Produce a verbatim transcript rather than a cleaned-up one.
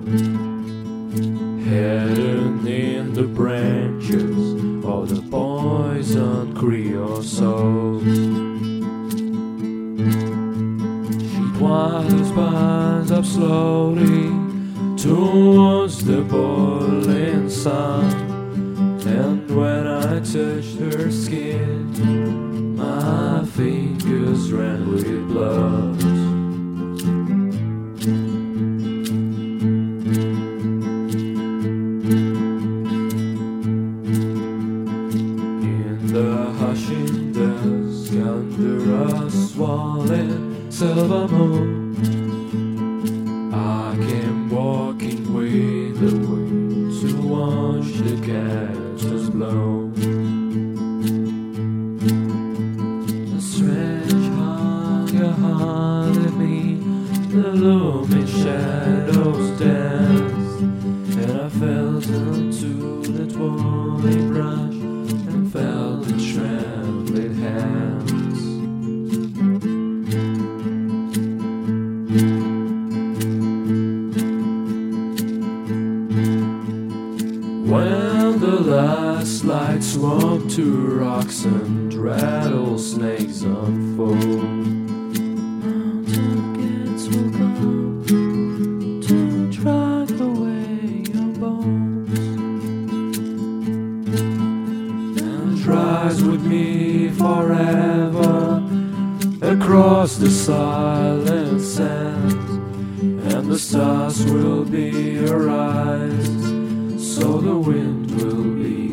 hidden in the branches of the poison creosote. She twines binds up slowly towards the boiling sun, and when I touched her skin, my fingers ran with blood. In the hushing dusk, under a swollen silver moon, I came walking with the wind to watch the cactus bloom. A strange hunger haunted me, the looming shadows danced, and I fell into the twirling brush and felt the trembling hands. When the last light swung to rocks and rattlesnakes unfold, mountain gates will come to drag away your bones, and rise with me forever across the silent sands, and the stars will be your eyes, so the wind will be